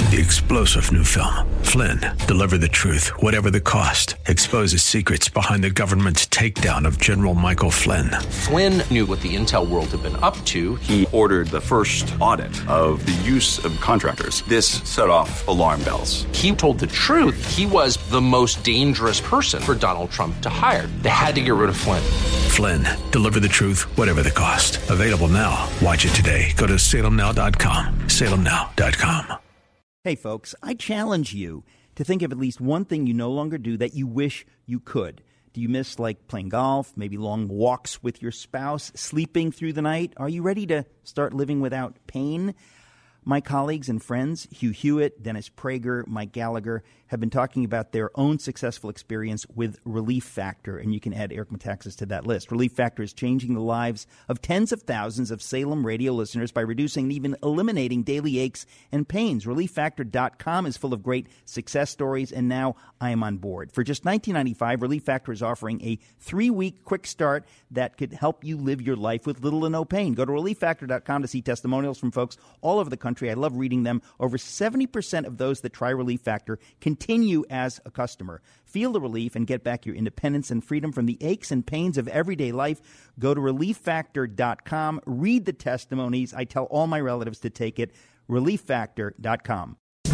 The explosive new film, Flynn, deliver the truth, whatever the cost, exposes secrets behind the government's takedown of General Michael Flynn. Flynn knew what the intel world had been up to. He ordered the first audit of the use of contractors. This set off alarm bells. He told the truth. He was the most dangerous person for Donald Trump to hire. They had to get rid of Flynn. Flynn, deliver the truth, whatever the cost. Available now. Watch it today. Go to salemnow.com. salemnow.com. Hey, folks, I challenge you to think of at least one thing you no longer do that you wish you could. Do you miss, like, playing golf, maybe long walks with your spouse, sleeping through the night? Are you ready to start living without pain? My colleagues and friends, Hugh Hewitt, Dennis Prager, Mike Gallagher, have been talking about their own successful experience with Relief Factor, and you can add Eric Metaxas to that list. Relief Factor is changing the lives of tens of thousands of Salem radio listeners by reducing and even eliminating daily aches and pains. ReliefFactor.com is full of great success stories, and now I am on board. For just $19.95, Relief Factor is offering a 3-week quick start that could help you live your life with little to no pain. Go to ReliefFactor.com to see testimonials from folks all over the country. I love reading them. Over 70% of those that try Relief Factor continue as a customer. Feel the relief and get back your independence and freedom from the aches and pains of everyday life. Go to ReliefFactor.com. Read the testimonies. I tell all my relatives to take it. ReliefFactor.com.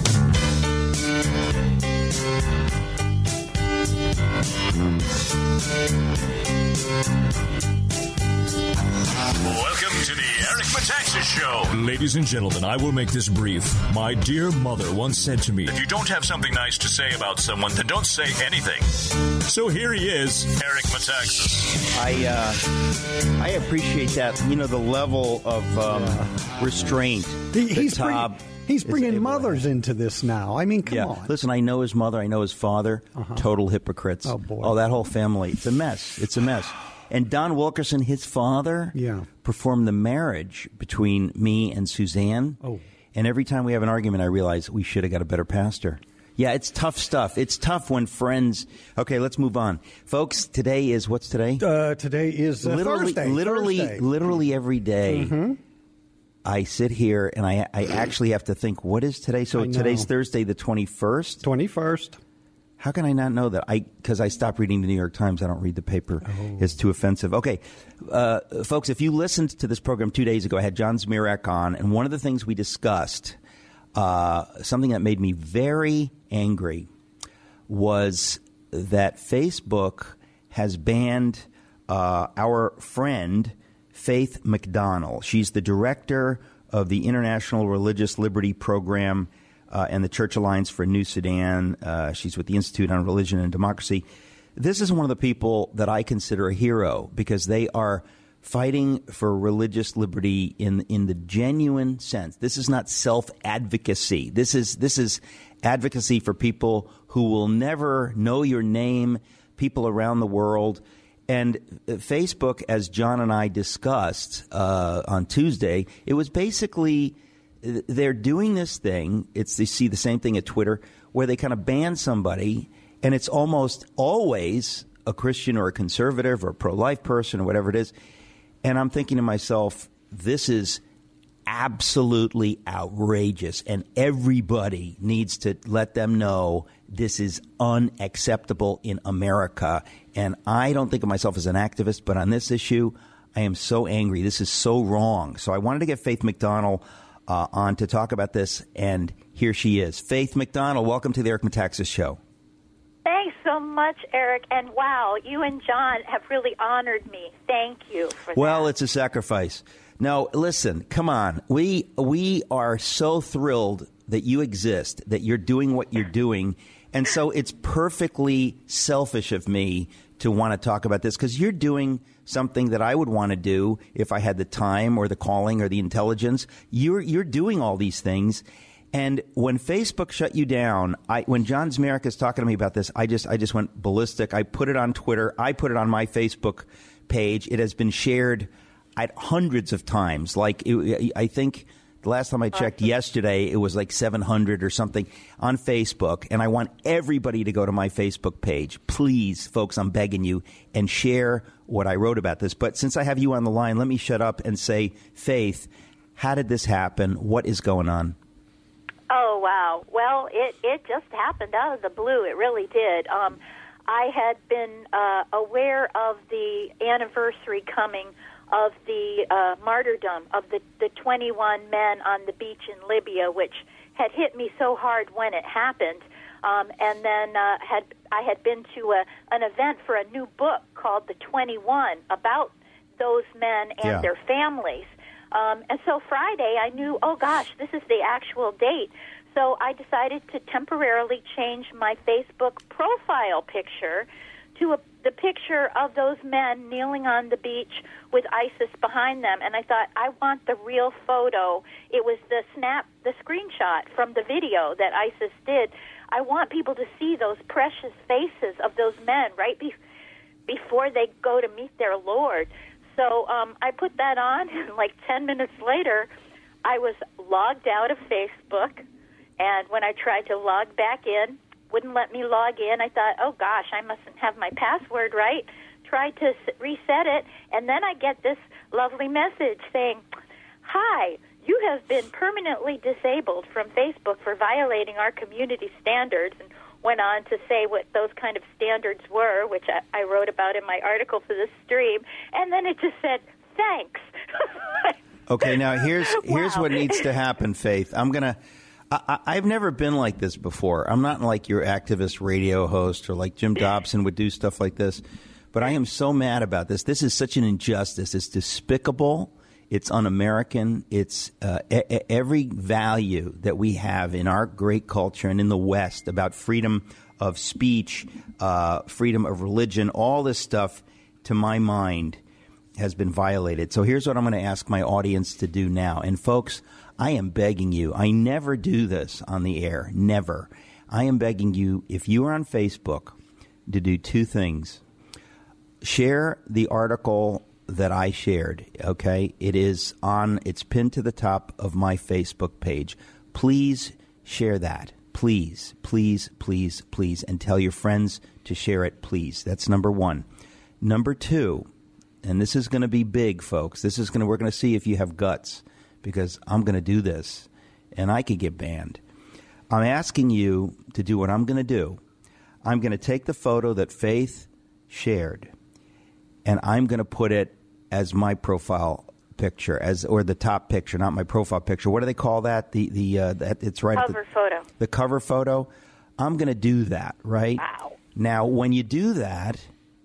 Welcome to the Eric Metaxas Show. Ladies and gentlemen, I will make this brief. My dear mother once said to me, if you don't have something nice to say about someone, then don't say anything. So here he is, Eric Metaxas. I appreciate that, the level of restraint. He's bringing mothers into this now. I mean, come on. Listen, I know his mother. I know his father. Total hypocrites. Oh, boy. Oh, that whole family. It's a mess. It's a mess. And Don Wilkerson, his father, performed the marriage between me and Suzanne. Oh. And every time we have an argument, I realize we should have got a better pastor. Yeah, it's tough stuff. It's tough when friends... Okay, let's move on. Folks, today is... What's today? Today is Thursday. Literally every day. Mm-hmm. I sit here and I actually have to think, what is today? So today's Thursday, the 21st? 21st. How can I not know that? Because I stopped reading the New York Times. I don't read the paper. Oh. It's too offensive. Okay, folks, if you listened to this program 2 days ago, I had John Zmirak on, and one of the things we discussed, something that made me very angry, was that Facebook has banned our friend Faith McDonald. She's the director of the International Religious Liberty Program and the Church Alliance for New Sudan. She's with the Institute on Religion and Democracy. This is one of the people that I consider a hero because they are fighting for religious liberty in the genuine sense. This is not self-advocacy. This is advocacy for people who will never know your name, people around the world. And Facebook, as John and I discussed on Tuesday, it was basically they're doing this thing. You see the same thing at Twitter, where they kind of ban somebody, and it's almost always a Christian or a conservative or a pro-life person or whatever it is. And I'm thinking to myself, this is absolutely outrageous, and everybody needs to let them know this is unacceptable in America. And I don't think of myself as an activist, but on this issue, I am so angry. This is so wrong. So I wanted to get Faith McDonald on to talk about this, and here she is. Faith McDonald, welcome to the Eric Metaxas Show. Thanks so much, Eric. And wow, you and John have really honored me. Thank you for that. Well, it's a sacrifice. No, listen, come on. We are so thrilled that you exist, that you're doing what you're doing. And so it's perfectly selfish of me to want to talk about this because you're doing something that I would want to do if I had the time or the calling or the intelligence. You're doing all these things. And when Facebook shut you down, when John Zmirak is talking to me about this, I just went ballistic. I put it on Twitter. I put it on my Facebook page. It has been shared hundreds of times. I think the last time I checked yesterday, it was like 700 or something on Facebook. And I want everybody to go to my Facebook page. Please, folks, I'm begging you, and share what I wrote about this. But since I have you on the line, let me shut up and say, Faith, how did this happen? What is going on? Oh, wow. Well, it just happened out of the blue. It really did. I had been aware of the anniversary coming of the martyrdom of the 21 men on the beach in Libya, which had hit me so hard when it happened. And then I had been to an event for a new book called The 21 about those men and their families. And so Friday, I knew, oh, gosh, this is the actual date. So I decided to temporarily change my Facebook profile picture to the picture of those men kneeling on the beach with ISIS behind them. And I thought, I want the real photo. It was the screenshot from the video that ISIS did. I want people to see those precious faces of those men right before they go to meet their Lord. So I put that on, and like 10 minutes later, I was logged out of Facebook. And when I tried to log back in, wouldn't let me log in. I thought, oh, gosh, I mustn't have my password right. Tried to reset it, and then I get this lovely message saying, hi, you have been permanently disabled from Facebook for violating our community standards, and went on to say what those kind of standards were, which I wrote about in my article for this stream, and then it just said, thanks. Okay, now here's what needs to happen, Faith. I've never been like this before. I'm not like your activist radio host or like Jim Dobson would do stuff like this. But I am so mad about this. This is such an injustice. It's despicable. It's un-American. It's every value that we have in our great culture and in the West about freedom of speech, freedom of religion, all this stuff, to my mind, has been violated. So here's what I'm going to ask my audience to do now. And folks, I am begging you. I never do this on the air. Never. I am begging you, if you are on Facebook, to do two things. Share the article that I shared, okay? It's pinned to the top of my Facebook page. Please share that. Please, please, please, please. And tell your friends to share it, please. That's number one. Number two, and this is going to be big, folks. We're going to see if you have guts, because I'm going to do this, and I could get banned. I'm asking you to do what I'm going to do. I'm going to take the photo that Faith shared, and I'm going to put it as my profile picture, or the top picture, not my profile picture. What do they call that? It's right. Cover photo. The cover photo. I'm going to do that, right? Wow. Now, when you do that,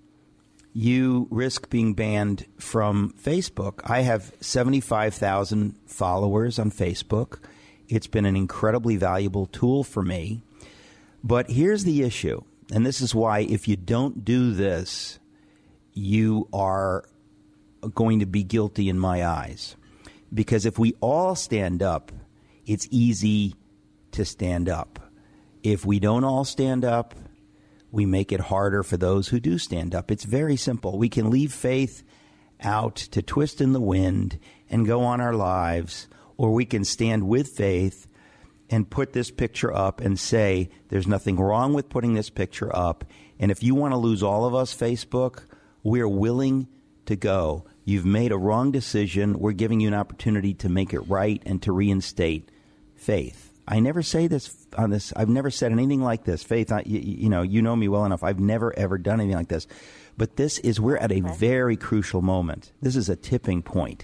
you risk being banned from Facebook. I have 75,000 followers on Facebook. It's been an incredibly valuable tool for me. But here's the issue, and this is why if you don't do this, you are going to be guilty in my eyes. Because if we all stand up, it's easy to stand up. If we don't all stand up, we make it harder for those who do stand up. It's very simple. We can leave Faith out to twist in the wind and go on our lives, or we can stand with Faith and put this picture up and say there's nothing wrong with putting this picture up. And if you want to lose all of us, Facebook, we're willing to go. You've made a wrong decision. We're giving you an opportunity to make it right and to reinstate Faith. I never say this on this. I've never said anything like this. Faith, you know me well enough. I've never, ever done anything like this. But we're at a very crucial moment. This is a tipping point.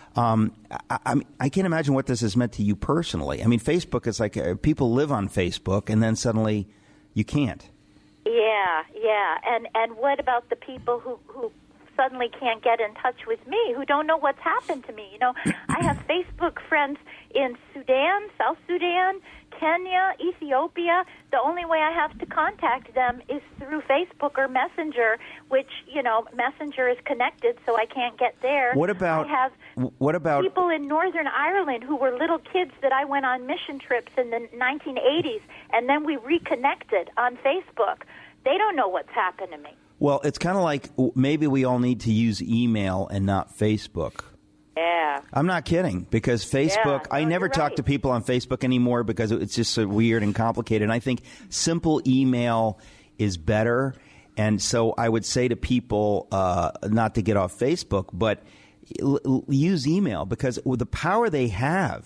I can't imagine what this has meant to you personally. I mean, Facebook is like people live on Facebook, and then suddenly you can't. Yeah. And what about the people who suddenly can't get in touch with me, who don't know what's happened to me? You know, I have Facebook friends in Sudan, South Sudan, Kenya, Ethiopia. The only way I have to contact them is through Facebook or Messenger, which, Messenger is connected, so I can't get there. What about people in Northern Ireland who were little kids that I went on mission trips in the 1980s, and then we reconnected on Facebook? They don't know what's happened to me. Well, it's kind of like maybe we all need to use email and not Facebook. Yeah. I'm not kidding, because Facebook, I never talk to people on Facebook anymore because it's just so weird and complicated. And I think simple email is better. And so I would say to people not to get off Facebook, but use email, because with the power they have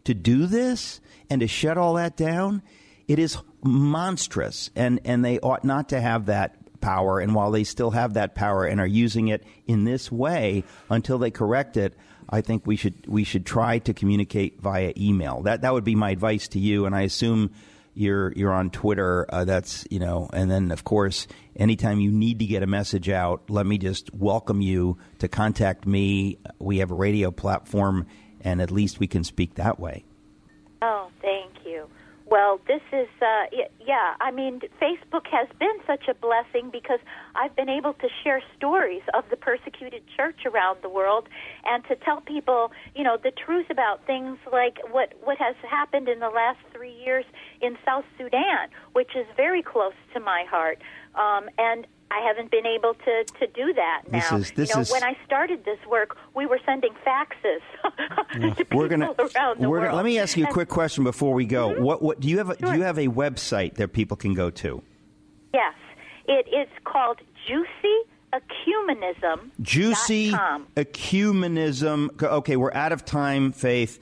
to do this and to shut all that down, it is monstrous, and they ought not to have that power. And while they still have that power and are using it in this way until they correct it, I think we should try to communicate via email. That would be my advice to you. And I assume you're on Twitter. That's, and then of course, anytime you need to get a message out, let me just welcome you to contact me. We have a radio platform, and at least we can speak that way. Oh, thank you. Well, this is, Facebook has been such a blessing because I've been able to share stories of the persecuted church around the world and to tell people, the truth about things like what has happened in the last 3 years in South Sudan, which is very close to my heart. And I haven't been able to do that now. When I started this work, we were sending faxes to people around the world. Let me ask you a quick question before we go. Mm-hmm. What do you have? Do you have a website that people can go to? Yes, it is called JuicyEcumenism.com. JuicyEcumenism. Okay, we're out of time, Faith.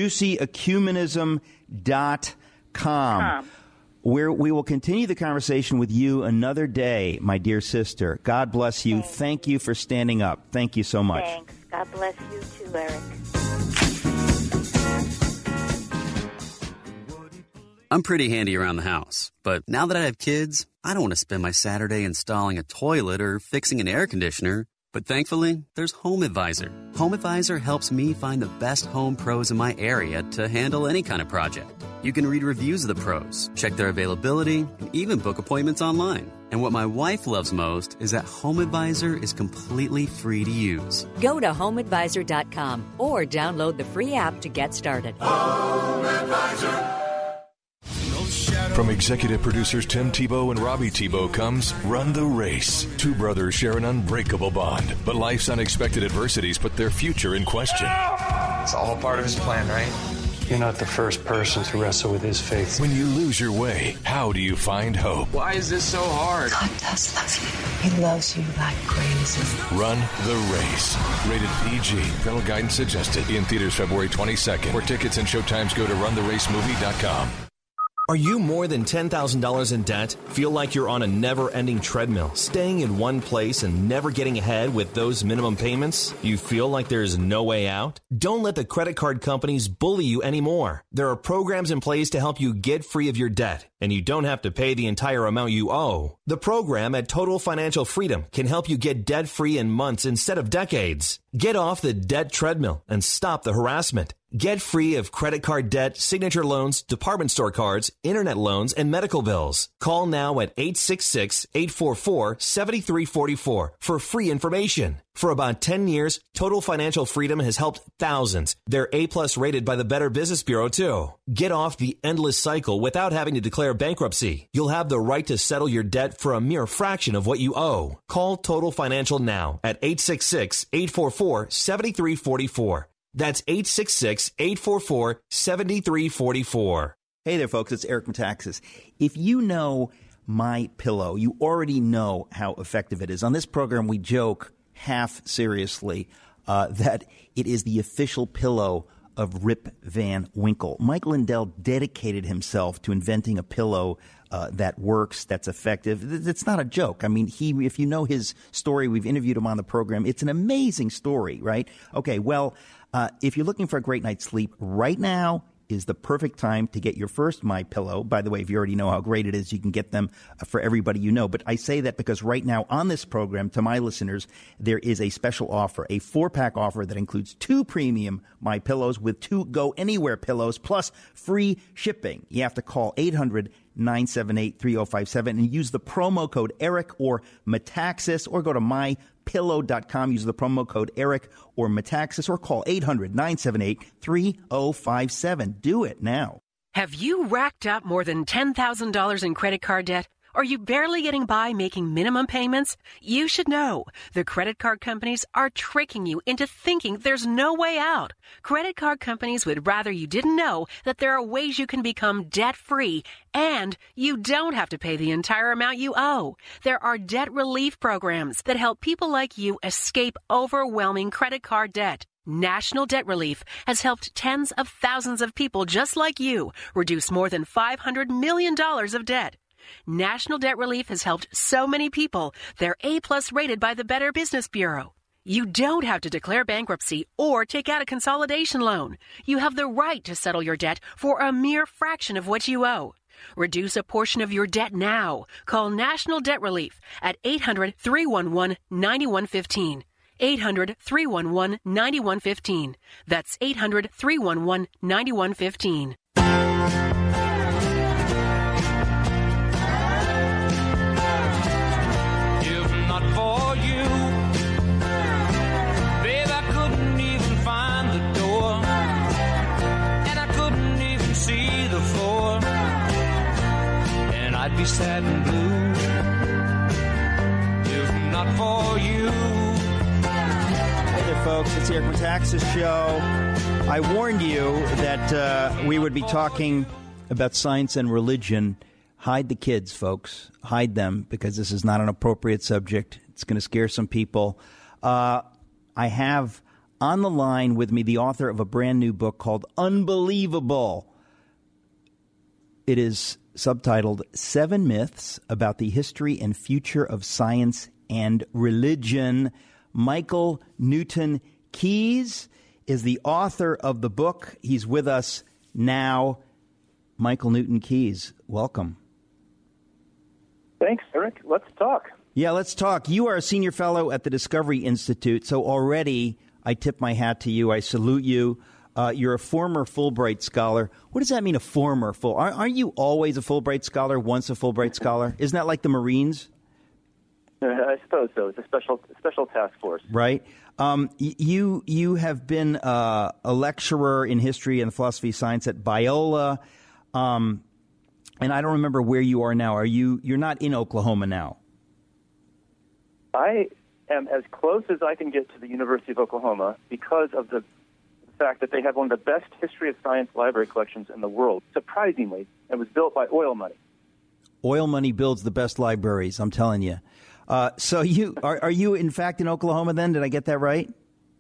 JuicyEcumenism.com. We will continue the conversation with you another day, my dear sister. God bless you. Thank you for standing up. Thank you so much. Thanks. God bless you too, Eric. I'm pretty handy around the house, but now that I have kids, I don't want to spend my Saturday installing a toilet or fixing an air conditioner. But thankfully, there's HomeAdvisor. HomeAdvisor helps me find the best home pros in my area to handle any kind of project. You can read reviews of the pros, check their availability, and even book appointments online. And what my wife loves most is that HomeAdvisor is completely free to use. Go to HomeAdvisor.com or download the free app to get started. HomeAdvisor. From executive producers Tim Tebow and Robbie Tebow comes Run the Race. Two brothers share an unbreakable bond, but life's unexpected adversities put their future in question. It's all part of his plan, right? You're not the first person to wrestle with his faith. When you lose your way, how do you find hope? Why is this so hard? God does love you. He loves you like crazy. Run the Race. Rated PG. Parental guidance suggested. In theaters February 22nd. For tickets and showtimes, go to runtheracemovie.com. Are you more than $10,000 in debt? Feel like you're on a never-ending treadmill, staying in one place and never getting ahead with those minimum payments? You feel like there's no way out? Don't let the credit card companies bully you anymore. There are programs in place to help you get free of your debt, and you don't have to pay the entire amount you owe. The program at Total Financial Freedom can help you get debt-free in months instead of decades. Get off the debt treadmill and stop the harassment. Get free of credit card debt, signature loans, department store cards, internet loans, and medical bills. Call now at 866-844-7344 for free information. For about 10 years, Total Financial Freedom has helped thousands. They're A+ rated by the Better Business Bureau, too. Get off the endless cycle without having to declare bankruptcy. You'll have the right to settle your debt for a mere fraction of what you owe. Call Total Financial now at 866-844-7344. That's 866-844-7344. Hey there, folks. It's Eric Metaxas. If you know MyPillow, you already know how effective it is. On this program, we joke half seriously that it is the official pillow of Rip Van Winkle. Mike Lindell dedicated himself to inventing a pillow that works, that's effective. It's not a joke. I mean, if you know his story, we've interviewed him on the program. It's an amazing story, right? Okay, well, if you're looking for a great night's sleep, right now is the perfect time to get your first MyPillow. By the way, if you already know how great it is, you can get them for everybody you know. But I say that because right now on this program, to my listeners, there is a special offer, a 4-pack offer that includes 2 premium MyPillows with 2 Go Anywhere pillows plus free shipping. You have to call 800-978-3057 and use the promo code Eric or Metaxas, or go to mypillow.com, use the promo code Eric or Metaxas, or call 800-978-3057. Do it now. Have you racked up more than $10,000 in credit card debt? Are you barely getting by making minimum payments? You should know. The credit card companies are tricking you into thinking there's no way out. Credit card companies would rather you didn't know that there are ways you can become debt-free, and you don't have to pay the entire amount you owe. There are debt relief programs that help people like you escape overwhelming credit card debt. National Debt Relief has helped tens of thousands of people just like you reduce more than $500 million of debt. National Debt Relief has helped so many people, they're A-plus rated by the Better Business Bureau. You don't have to declare bankruptcy or take out a consolidation loan. You have the right to settle your debt for a mere fraction of what you owe. Reduce a portion of your debt now. Call National Debt Relief at 800-311-9115. 800-311-9115. That's 800-311-9115. If not for you, babe, I couldn't even find the door, and I couldn't even see the floor, and I'd be sad and blue if not for you. Hey there, folks. It's the Eric Metaxas Show. I warned you that we would be talking about science and religion. Hide the kids, folks. Hide them, because this is not an appropriate subject. It's going to scare some people. I have on the line with me the author of a brand new book called Unbelievable. It is subtitled 7 Myths About the History and Future of Science and Religion. Michael Newton Keyes is the author of the book. He's with us now. Michael Newton Keyes, welcome. Thanks, Eric. Let's talk. Yeah, let's talk. You are a senior fellow at the Discovery Institute, so already I tip my hat to you. I salute you. You're a former Fulbright scholar. What does that mean, a former Fulbright? Aren't you always a Fulbright scholar, once a Fulbright scholar? Isn't that like the Marines? I suppose so. It's a special task force. Right. You have been a lecturer in history and philosophy of science at Biola. And I don't remember where you are now. You're not in Oklahoma now? I am as close as I can get to the University of Oklahoma because of the fact that they have one of the best history of science library collections in the world. Surprisingly, it was built by oil money. Oil money builds the best libraries, I'm telling you. So you are you in fact in Oklahoma then? Did I get that right?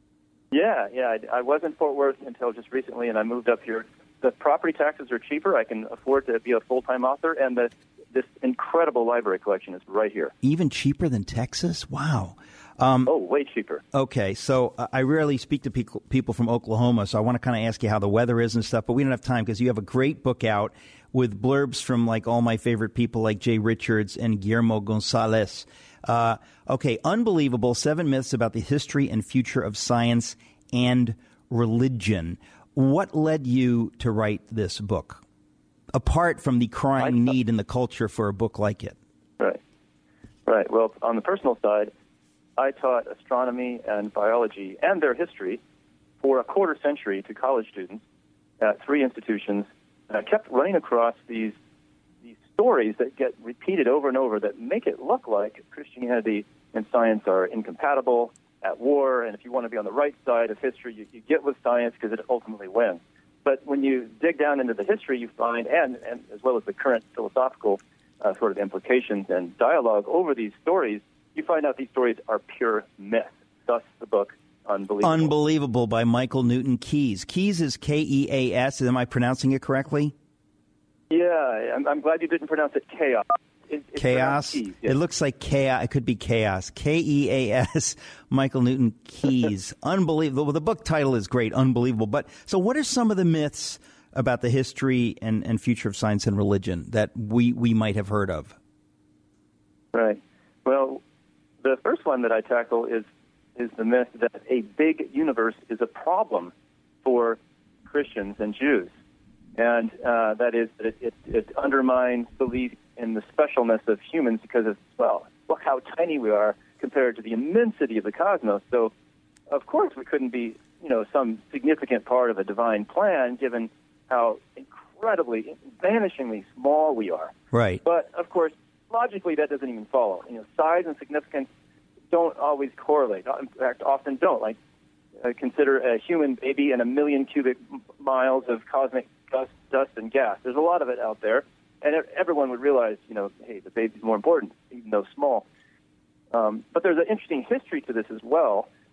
Yeah. I was in Fort Worth until just recently, and I moved up here. The property taxes are cheaper. I can afford to be a full-time author, and this incredible library collection is right here. Even cheaper than Texas? Wow. Way cheaper. Okay, so I rarely speak to people from Oklahoma, so I want to kind of ask you how the weather is and stuff, but we don't have time because you have a great book out with blurbs from like all my favorite people like Jay Richards and Guillermo Gonzalez. Okay, Unbelievable, 7 Myths About the History and Future of Science and Religion. What led you to write this book, apart from the crying need in the culture for a book like it? Right. Well, on the personal side, I taught astronomy and biology and their history for a quarter century to college students at 3 institutions. And I kept running across these stories that get repeated over and over that make it look like Christianity and science are incompatible, at war, and if you want to be on the right side of history, you get with science because it ultimately wins. But when you dig down into the history, you find, and as well as the current philosophical sort of implications and dialogue over these stories, you find out these stories are pure myth. Thus, the book Unbelievable. Unbelievable by Michael Newton Keyes. Keyes is K-E-A-S. Am I pronouncing it correctly? Yeah, I'm glad you didn't pronounce it chaos. It's chaos? Keys, It yes. looks like chaos. It could be chaos. K-E-A-S, Michael Newton Keyes. Unbelievable. Well, the book title is great, Unbelievable. But so what are some of the myths about the history and future of science and religion that we might have heard of? Right. Well, the first one that I tackle is the myth that a big universe is a problem for Christians and Jews. And that is that it undermines belief in the specialness of humans because of, look how tiny we are compared to the immensity of the cosmos. So, of course, we couldn't be, some significant part of a divine plan given how incredibly, vanishingly small we are. Right. But, of course, logically that doesn't even follow. Size and significance don't always correlate. In fact, often don't. Like, consider a human baby and 1 million cubic miles of cosmic dust and gas. There's a lot of it out there, and everyone would realize, hey, the baby's more important, even though small. But there's an interesting history to this as well.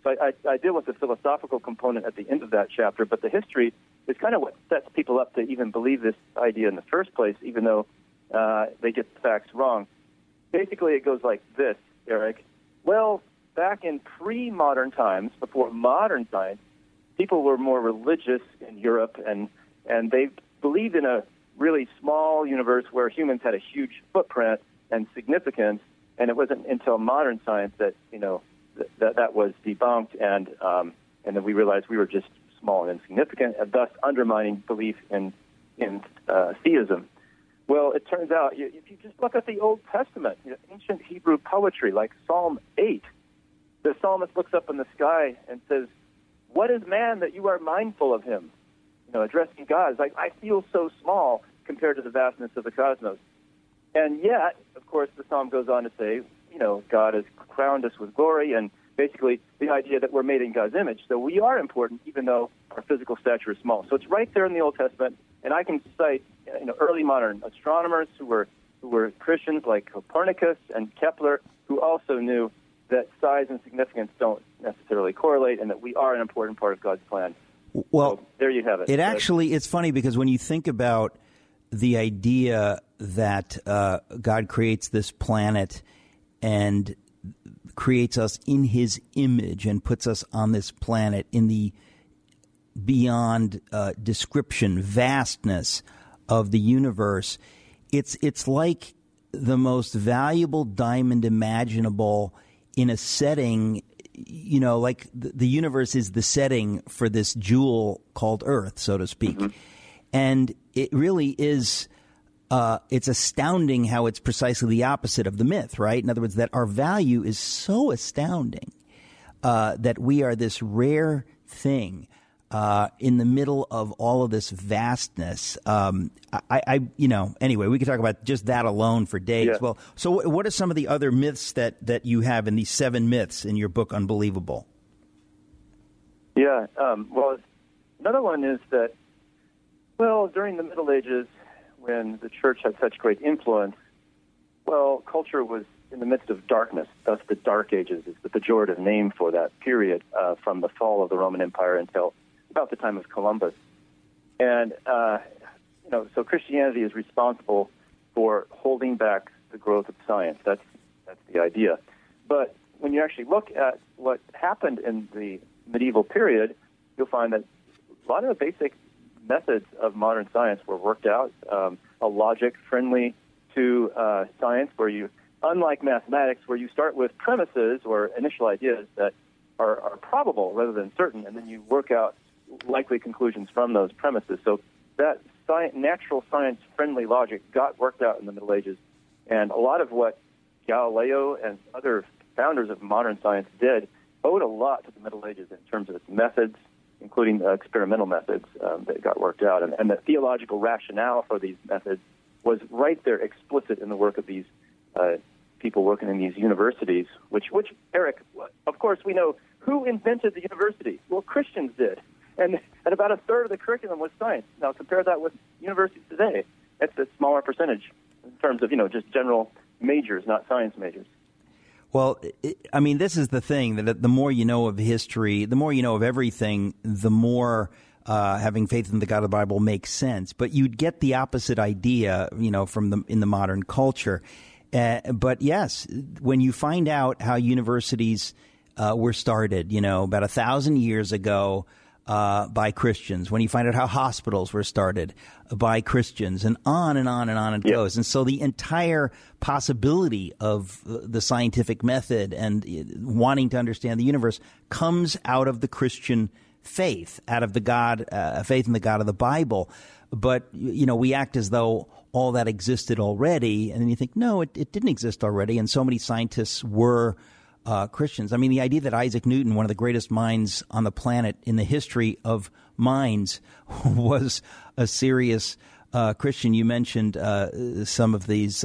So I deal with the philosophical component at the end of that chapter, but the history is kind of what sets people up to even believe this idea in the first place, even though they get the facts wrong. Basically, it goes like this, Eric. Well, back in pre-modern times, before modern science, people were more religious in Europe, and they believed in a really small universe where humans had a huge footprint and significance, and it wasn't until modern science that, that was debunked, and then we realized we were just small and insignificant, and thus undermining belief in theism. Well, it turns out, if you just look at the Old Testament, ancient Hebrew poetry, like Psalm 8, the psalmist looks up in the sky and says, "What is man that you are mindful of him?" Addressing God. It's like, I feel so small compared to the vastness of the cosmos. And yet, of course, the psalm goes on to say, God has crowned us with glory, and basically the idea that we're made in God's image. So we are important, even though our physical stature is small. So it's right there in the Old Testament, and I can cite early modern astronomers who were Christians like Copernicus and Kepler, who also knew that size and significance don't necessarily correlate, and that we are an important part of God's plan. Well, so there you have it. It's funny because when you think about the idea that God creates this planet and creates us in his image and puts us on this planet in the beyond description vastness of the universe, it's like the most valuable diamond imaginable in a setting, like the universe is the setting for this jewel called Earth, so to speak. Mm-hmm. And it really is, it's astounding how it's precisely the opposite of the myth, right? In other words, that our value is so astounding that we are this rare thing in the middle of all of this vastness. Anyway, we could talk about just that alone for days. Yeah. Well, so what are some of the other myths that you have in these 7 myths in your book, Unbelievable? Yeah, well, another one is that, during the Middle Ages, when the church had such great influence, culture was in the midst of darkness. Thus, the Dark Ages is the pejorative name for that period from the fall of the Roman Empire until about the time of Columbus. And, so Christianity is responsible for holding back the growth of science. That's the idea. But when you actually look at what happened in the medieval period, you'll find that a lot of the basic methods of modern science were worked out, a logic friendly to science where you, unlike mathematics, where you start with premises or initial ideas that are probable rather than certain, and then you work out likely conclusions from those premises. So that natural science-friendly logic got worked out in the Middle Ages, and a lot of what Galileo and other founders of modern science did owed a lot to the Middle Ages in terms of its methods, including experimental methods that got worked out. And the theological rationale for these methods was right there explicit in the work of these people working in these universities, which, Eric, of course, we know who invented the university. Well, Christians did. And about a third of the curriculum was science. Now, compare that with universities today. It's a smaller percentage in terms of, just general majors, not science majors. Well, this is the thing, that the more you know of history, the more you know of everything, the more having faith in the God of the Bible makes sense. But you'd get the opposite idea, in the modern culture. But yes, when you find out how universities were started, about 1,000 years ago, by Christians, when you find out how hospitals were started by Christians, and on and on and on it goes. And so the entire possibility of the scientific method and wanting to understand the universe comes out of the Christian faith, out of the faith in the God of the Bible. But, we act as though all that existed already, and then you think, no, it didn't exist already, and so many scientists were Christians. The idea that Isaac Newton, one of the greatest minds on the planet in the history of minds, was a serious Christian. You mentioned some of these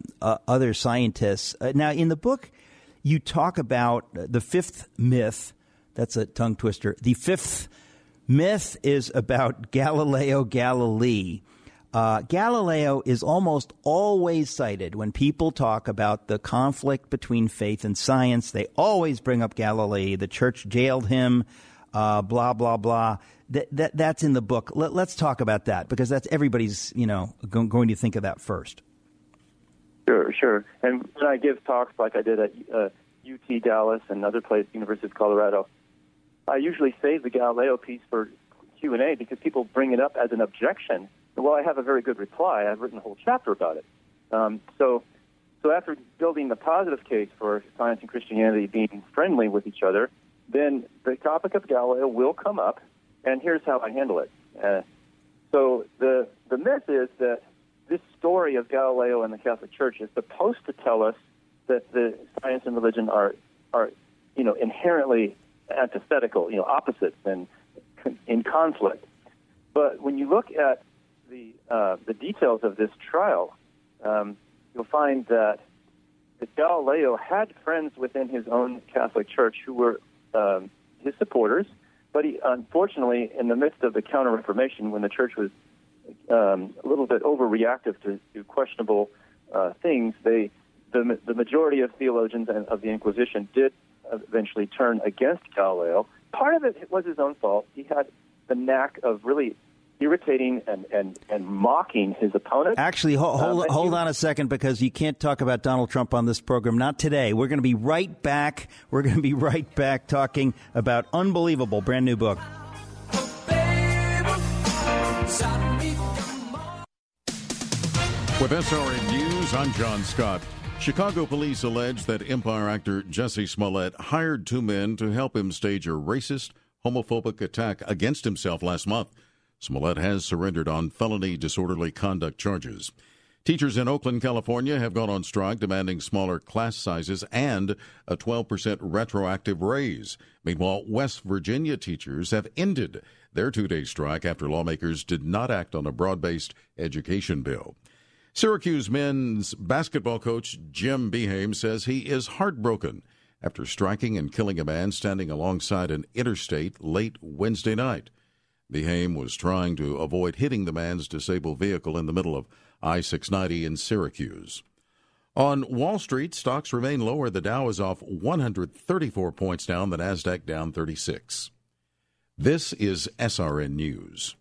other scientists. Now, in the book, you talk about the 5th myth. That's a tongue twister. The 5th myth is about Galileo Galilei. Galileo is almost always cited when people talk about the conflict between faith and science. They always bring up Galilei. The church jailed him, blah, blah, blah. That's in the book. Let's talk about that, because that's everybody's, going to think of that first. Sure. And when I give talks like I did at UT Dallas and other places, University of Colorado, I usually save the Galileo piece for Q&A because people bring it up as an objection. Well, I have a very good reply. I've written a whole chapter about it. So after building the positive case for science and Christianity being friendly with each other, then the topic of Galileo will come up, and here's how I handle it. So the myth is that this story of Galileo and the Catholic Church is supposed to tell us that the science and religion are inherently antithetical, opposites and in conflict. But when you look at the details of this trial, you'll find that Galileo had friends within his own Catholic Church who were his supporters, but he, unfortunately, in the midst of the Counter-Reformation, when the church was a little bit overreactive to questionable things, the majority of theologians and of the Inquisition did eventually turn against Galileo. Part of it was his own fault. He had the knack of really irritating and mocking his opponent. Actually, hold on a second, because you can't talk about Donald Trump on this program. Not today. We're going to be right back. We're going to be right back talking about Unbelievable, brand new book. With SRN News, I'm John Scott. Chicago police allege that Empire actor Jussie Smollett hired two men to help him stage a racist, homophobic attack against himself last month. Smollett has surrendered on felony disorderly conduct charges. Teachers in Oakland, California have gone on strike demanding smaller class sizes and a 12% retroactive raise. Meanwhile, West Virginia teachers have ended their two-day strike after lawmakers did not act on a broad-based education bill. Syracuse men's basketball coach Jim Boeheim says he is heartbroken after striking and killing a man standing alongside an interstate late Wednesday night. Boeheim was trying to avoid hitting the man's disabled vehicle in the middle of I-690 in Syracuse. On Wall Street, stocks remain lower. The Dow is off 134 points down, the Nasdaq down 36. This is SRN News.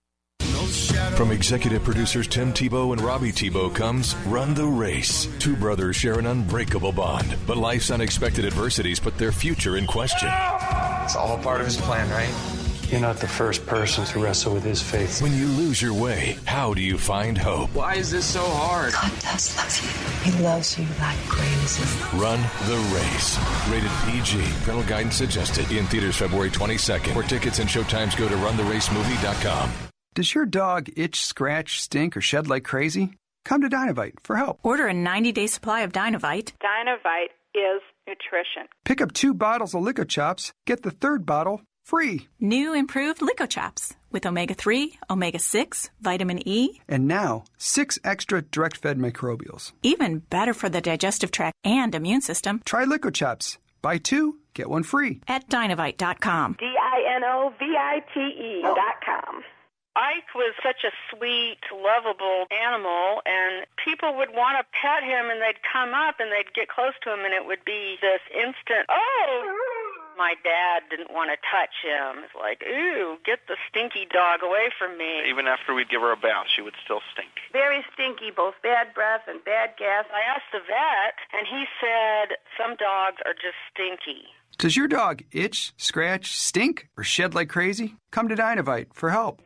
From executive producers Tim Tebow and Robbie Tebow comes Run the Race. Two brothers share an unbreakable bond, but life's unexpected adversities put their future in question. It's all part of his plan, right? You're not the first person to wrestle with his faith. When you lose your way, how do you find hope? Why is this so hard? God does love you. He loves you like crazy. Run the Race. Rated PG. Parental guidance suggested. In theaters February 22nd. For tickets and showtimes, go to runtheracemovie.com. Does your dog itch, scratch, stink, or shed like crazy? Come to Dinovite for help. Order a 90-day supply of Dinovite. Dinovite is nutrition. Pick up 2 bottles of Lico Chops. Get the 3rd bottle free. New improved Lico Chops with omega-3, omega-6, vitamin E. And now, 6 extra direct-fed microbials. Even better for the digestive tract and immune system. Try Lico Chops. Buy 2, get 1 free. At Dinovite.com. DINOVITE.com. Ike was such a sweet, lovable animal, and people would want to pet him, and they'd come up, and they'd get close to him, and it would be this instant, oh! My dad didn't want to touch him. It's like, ooh, get the stinky dog away from me. Even after we'd give her a bath, she would still stink. Very stinky, both bad breath and bad gas. I asked the vet, and he said some dogs are just stinky. Does your dog itch, scratch, stink, or shed like crazy? Come to Dinovite for help.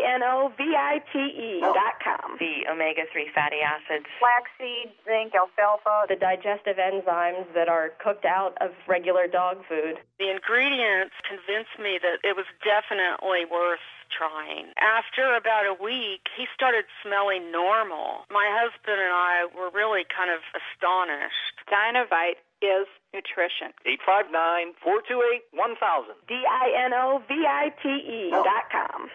DINOVITE.com. The omega-3 fatty acids. Flaxseed, zinc, alfalfa, the digestive enzymes that are cooked out of regular dog food. The ingredients convinced me that it was definitely worth trying. After about a week, he started smelling normal. My husband and I were really kind of astonished. Dinovite is nutrition. 859-428-1000. DINOVITE.com.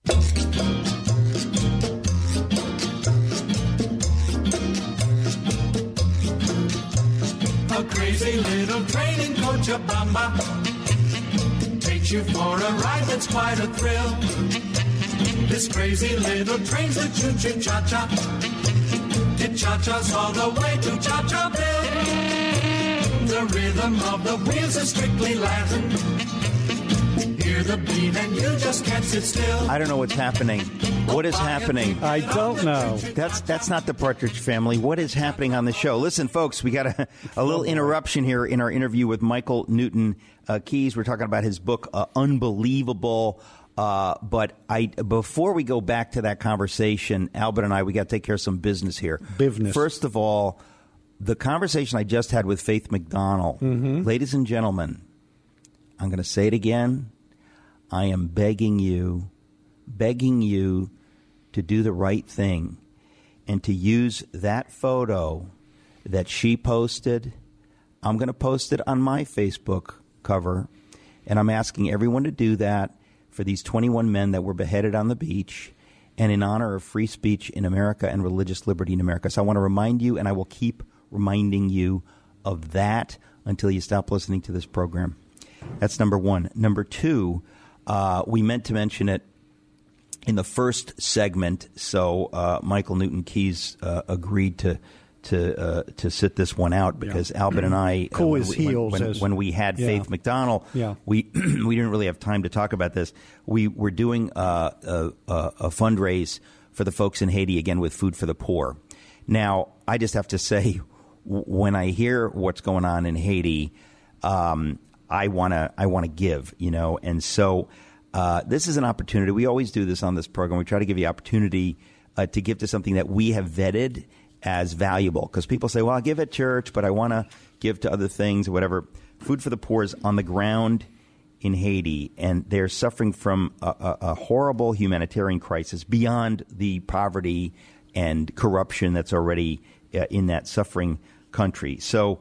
A crazy little train in Cochabamba takes you for a ride that's quite a thrill. This crazy little train's the choo-choo cha-cha. It cha-chas all the way to Cha-Cha-ville. The rhythm of the wheels is strictly Latin. Hear the beat and you just can't sit still. I don't know what's happening. What is happening? I don't know. That's not the Partridge Family. What is happening on the show? Listen, folks, we got a little interruption here in our interview with Michael Newton Keyes. We're talking about his book, Unbelievable. But before we go back to that conversation, Albert and I, we got to take care of some business here. First of all, the conversation I just had with Faith McDonald, ladies and gentlemen, I'm going to say it again. I am begging you to do the right thing and to use that photo that she posted. I'm going to post it on my Facebook cover, and I'm asking everyone to do that for these 21 men that were beheaded on the beach and in honor of free speech in America and religious liberty in America. So I want to remind you, and I will keep reminding you of that until you stop listening to this program. That's number one. Number two, we meant to mention it in the first segment, so Michael Newton Keyes agreed to sit this one out because Albert and I, when we had Faith McDonald, we didn't really have time to talk about this. We were doing a fundraise for the folks in Haiti, again, with Food for the Poor. Now, I just have to say, when I hear what's going on in Haiti, I want to give, and so this is an opportunity. We always do this on this program. We try to give you opportunity to give to something that we have vetted as valuable, because people say, well, I'll give at church, but I want to give to other things or whatever. Food for the Poor is on the ground in Haiti, and they're suffering from a horrible humanitarian crisis beyond the poverty and corruption that's already in that suffering country. So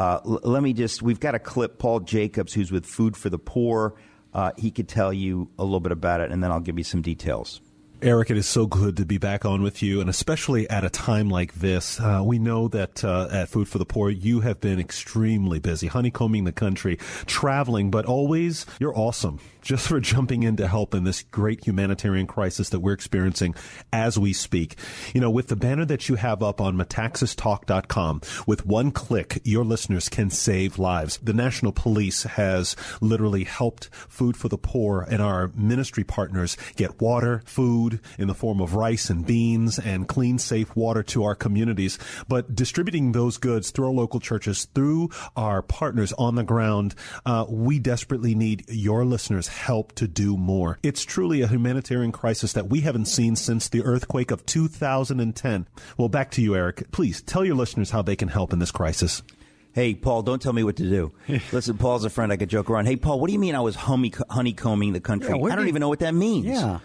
we've got a clip. Paul Jacobs, who's with Food for the Poor, he could tell you a little bit about it, and then I'll give you some details. Eric, it is so good to be back on with you, and especially at a time like this. We know that at Food for the Poor, you have been extremely busy, honeycombing the country, traveling, but always you're awesome just for jumping in to help in this great humanitarian crisis that we're experiencing as we speak. With the banner that you have up on metaxastalk.com, with one click, your listeners can save lives. The National Police has literally helped Food for the Poor and our ministry partners get water, food, in the form of rice and beans and clean, safe water to our communities, but distributing those goods through our local churches, through our partners on the ground. We desperately need your listeners' help to do more. It's truly a humanitarian crisis that we haven't seen since the earthquake of 2010. Well, back to you, Eric. Please tell your listeners how they can help in this crisis. Hey, Paul, don't tell me what to do. Listen, Paul's a friend. I could joke around. Hey, Paul, what do you mean I was honeycombing the country? I don't even know what that means. Yeah.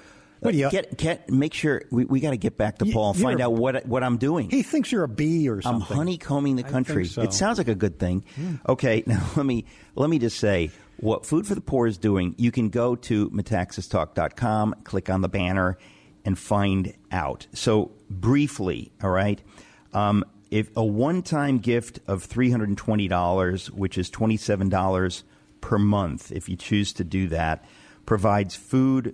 Make sure we got to get back to Paul and find out what I'm doing. He thinks you're a bee or something. I'm honeycombing the country. So. It sounds like a good thing. Yeah. Okay, now let me just say what Food for the Poor is doing. You can go to metaxastalk.com, click on the banner, and find out. So briefly, all right, if a one-time gift of $320, which is $27 per month, if you choose to do that, provides food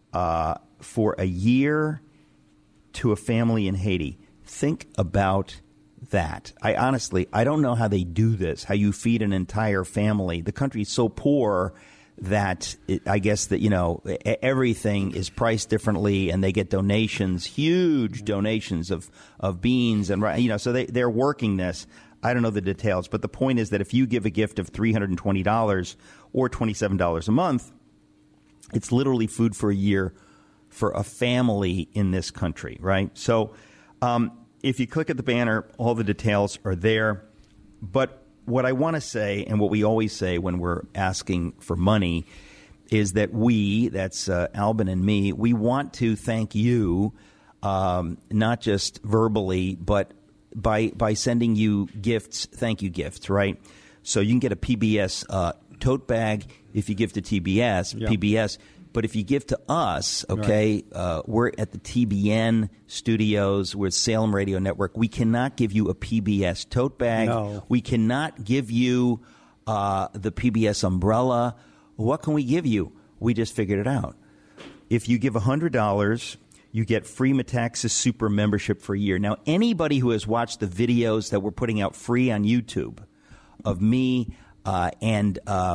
for a year to a family in Haiti. Think about that. I don't know how they do this, how you feed an entire family. The country is so poor that I guess that, everything is priced differently, and they get donations, huge donations of beans. And, so they're working this. I don't know the details. But the point is that if you give a gift of $320 or $27 a month, it's literally food for a year for a family in this country, right? So if you click at the banner, all the details are there. But what I want to say, and what we always say when we're asking for money, is that that's Albin and me, we want to thank you, not just verbally, but by sending you gifts, thank you gifts, right? So you can get a PBS tote bag if you give to PBS. But if you give to us, okay, we're at the TBN studios. We're Salem Radio Network. We cannot give you a PBS tote bag. No. We cannot give you the PBS umbrella. What can we give you? We just figured it out. If you give $100, you get free Metaxas Super membership for a year. Now, anybody who has watched the videos that we're putting out free on YouTube of me and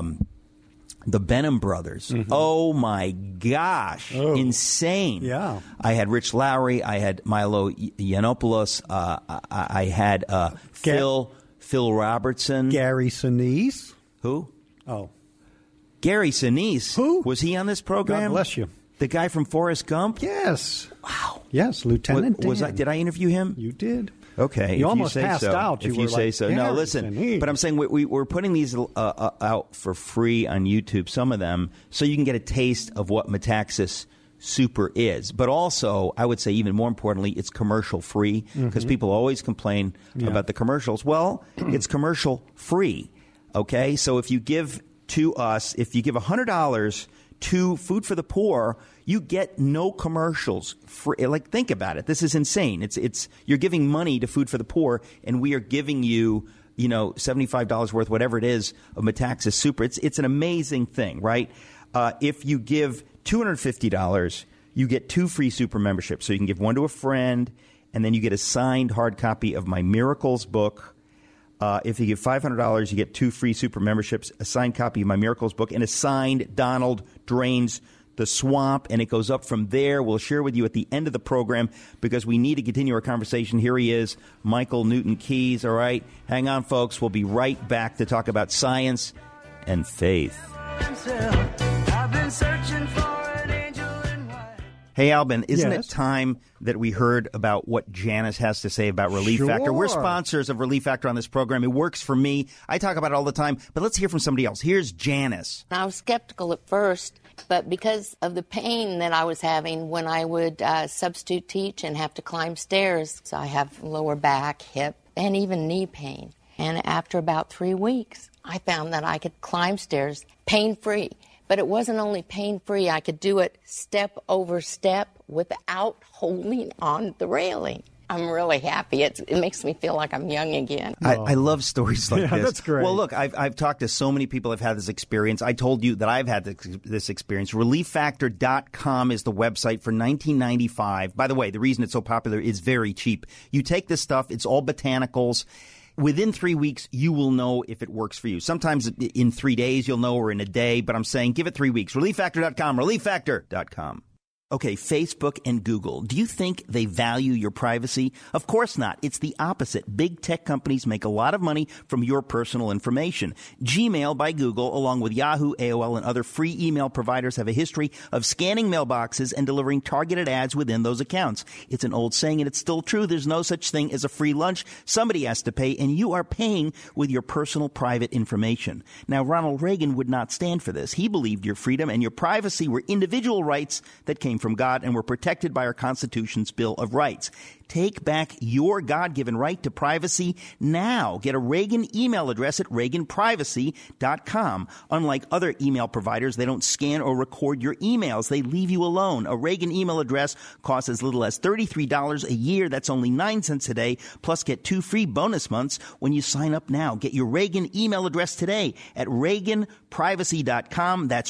the Benham brothers, oh my gosh, insane. Yeah. I had Rich Lowry, I had Milo Yiannopoulos, I had Phil Robertson. Gary Sinise. Who? Oh. Gary Sinise. Who? Was he on this program? God bless you. The guy from Forrest Gump? Yes. Wow. Yes, Lieutenant Dan. Did I interview him? You did. Okay. You almost passed out. If you say so. No, listen. But I'm saying we're putting these out for free on YouTube, some of them, so you can get a taste of what Metaxas Super is. But also, I would say even more importantly, it's commercial free because people always complain about the commercials. Well, it's commercial free. Okay? So if you give to us, if you give $100 to Food for the Poor, you get no commercials. Like, think about it. This is insane. It's you're giving money to Food for the Poor, and we are giving you, $75 worth, whatever it is, of Metaxas Super. It's an amazing thing, right? If you give $250, you get 2 free Super memberships. So you can give one to a friend, and then you get a signed hard copy of my Miracles book. If you give $500, you get 2 free Super memberships, a signed copy of my Miracles book, and a signed Donald Drains the Swamp. And it goes up from there. We'll share with you at the end of the program because we need to continue our conversation. Here he is, Michael Newton Keys. All right. Hang on, folks. We'll be right back to talk about science and faith. I've been searching for an angel in white. Hey, Albin, isn't it time that we heard about what Janice has to say about Relief Factor? We're sponsors of Relief Factor on this program. It works for me. I talk about it all the time, but let's hear from somebody else. Here's Janice. I was skeptical at first, but because of the pain that I was having when I would substitute teach and have to climb stairs, so I have lower back, hip, and even knee pain. And after about 3 weeks, I found that I could climb stairs pain-free. But it wasn't only pain-free. I could do it step over step without holding on the railing. I'm really happy. It makes me feel like I'm young again. I love stories like this. That's great. Well, look, I've talked to so many people who've had this experience. I told you that I've had this experience. ReliefFactor.com is the website for $19.95. By the way, the reason it's so popular is very cheap. You take this stuff. It's all botanicals. Within 3 weeks, you will know if it works for you. Sometimes in 3 days, you'll know, or in a day. But I'm saying give it 3 weeks. ReliefFactor.com, ReliefFactor.com. Okay, Facebook and Google. Do you think they value your privacy? Of course not. It's the opposite. Big tech companies make a lot of money from your personal information. Gmail by Google, along with Yahoo, AOL, and other free email providers, have a history of scanning mailboxes and delivering targeted ads within those accounts. It's an old saying, and it's still true. There's no such thing as a free lunch. Somebody has to pay, and you are paying with your personal private information. Now, Ronald Reagan would not stand for this. He believed your freedom and your privacy were individual rights that came from God and were protected by our Constitution's Bill of Rights. Take back your God-given right to privacy now. Get a Reagan email address at ReaganPrivacy.com. Unlike other email providers, they don't scan or record your emails. They leave you alone. A Reagan email address costs as little as $33 a year. That's only 9 cents a day. Plus, get 2 free bonus months when you sign up now. Get your Reagan email address today at ReaganPrivacy.com. That's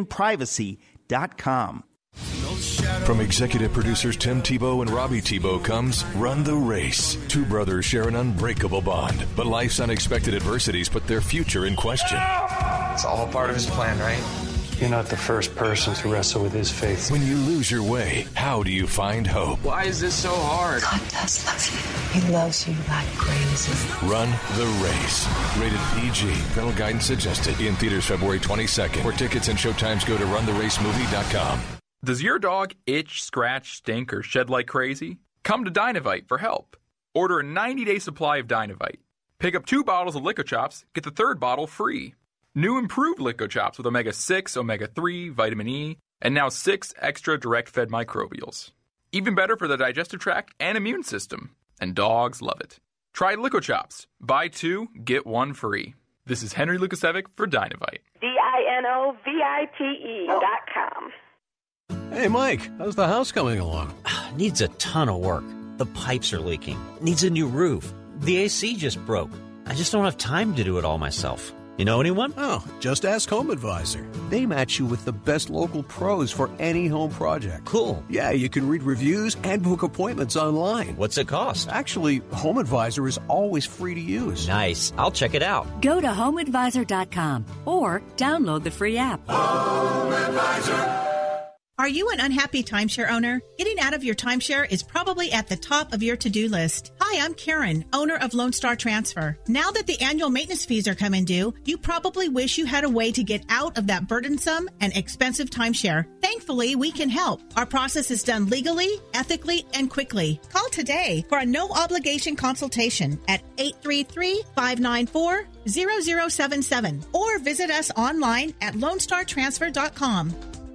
ReaganPrivacy.com. From executive producers Tim Tebow and Robbie Tebow comes Run the Race. 2 brothers share an unbreakable bond, but life's unexpected adversities put their future in question. It's all part of his plan, right? You're not the first person to wrestle with his faith. When you lose your way, how do you find hope? Why is this so hard? God does love you. He loves you like crazy. Run the Race. Rated PG. Parental guidance suggested. In theaters February 22nd. For tickets and showtimes, go to runtheracemovie.com. Does your dog itch, scratch, stink, or shed like crazy? Come to Dynavite for help. Order a 90-day supply of Dynavite. Pick up 2 bottles of LicoChops, get the 3rd bottle free. New improved LicoChops with omega-6, omega-3, vitamin E, and now 6 extra direct-fed microbials. Even better for the digestive tract and immune system. And dogs love it. Try LicoChops. Buy 2, get 1 free. This is Henry Lukasevic for Dynavite. DINOVITE.com. Hey, Mike, how's the house coming along? Needs a ton of work. The pipes are leaking. Needs a new roof. The AC just broke. I just don't have time to do it all myself. You know anyone? Oh, just ask Home Advisor. They match you with the best local pros for any home project. Cool. Yeah, you can read reviews and book appointments online. What's it cost? Actually, Home Advisor is always free to use. Nice. I'll check it out. Go to HomeAdvisor.com or download the free app. Home Advisor. Are you an unhappy timeshare owner? Getting out of your timeshare is probably at the top of your to-do list. Hi, I'm Karen, owner of Lone Star Transfer. Now that the annual maintenance fees are coming due, you probably wish you had a way to get out of that burdensome and expensive timeshare. Thankfully, we can help. Our process is done legally, ethically, and quickly. Call today for a no-obligation consultation at 833-594-0077 or visit us online at lonestartransfer.com.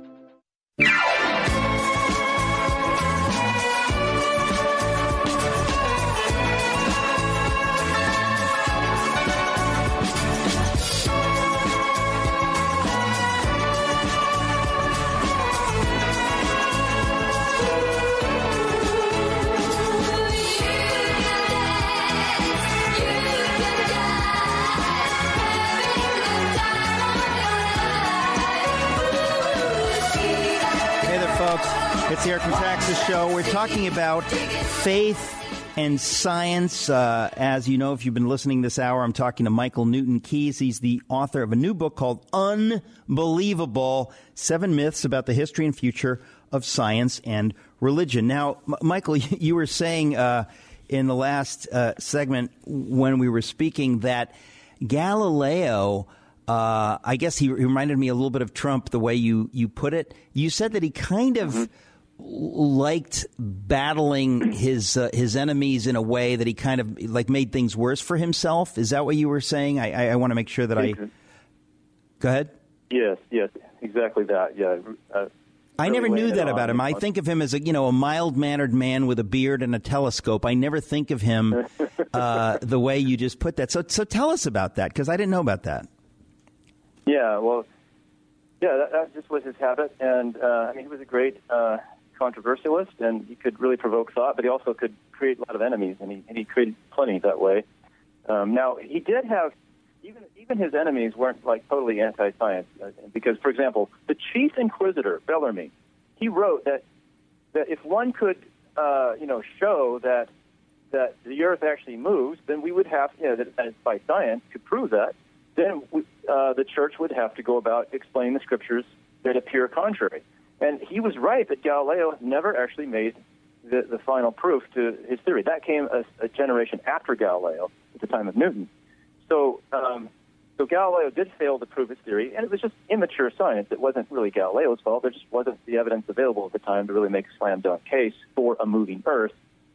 It's the Eric Metaxas Show. We're talking about faith and science. As you know, if you've been listening this hour, I'm talking to Michael Newton Keyes. He's the author of a new book called Unbelievable: 7 Myths About the History and Future of Science and Religion. Now, Michael, you were saying in the last segment when we were speaking that Galileo, I guess he reminded me a little bit of Trump, the way you put it. You said that he kind of liked battling his enemies in a way that he kind of like made things worse for himself. Is that what you were saying? I want to make sure that I... Go ahead. Yes, exactly that. Yeah. I never knew that about him. I think of him as a mild-mannered man with a beard and a telescope. I never think of him the way you just put that. So tell us about that, because I didn't know about that. Yeah, well, that just was his habit, and he was a great controversialist, and he could really provoke thought, but he also could create a lot of enemies, and he created plenty that way. Now, he did have, even his enemies weren't like totally anti-science, because, for example, the chief inquisitor, Bellarmine, he wrote that if one could, show that the Earth actually moves, then we would have, that by science, to prove that, then the church would have to go about explaining the scriptures that appear contrary. And he was right that Galileo never actually made the final proof to his theory. That came a generation after Galileo, at the time of Newton. So Galileo did fail to prove his theory, and it was just immature science. It wasn't really Galileo's fault. There just wasn't the evidence available at the time to really make a slam-dunk case for a moving Earth.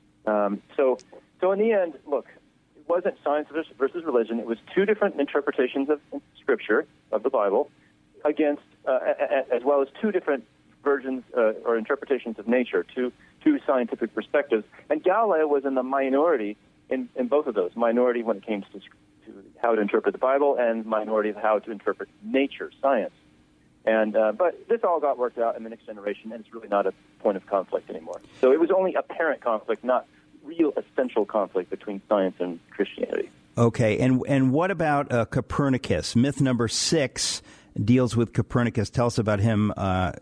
So in the end, look, it wasn't science versus religion. It was two different interpretations of Scripture, of the Bible, against, as well as two different versions or interpretations of nature, two scientific perspectives. And Galileo was in the minority in both of those, minority when it came to how to interpret the Bible and minority of how to interpret nature, science. And but this all got worked out in the next generation, and it's really not a point of conflict anymore. So it was only apparent conflict, not real essential conflict between science and Christianity. Okay, and what about Copernicus? Myth number 6 deals with Copernicus. Tell us about him.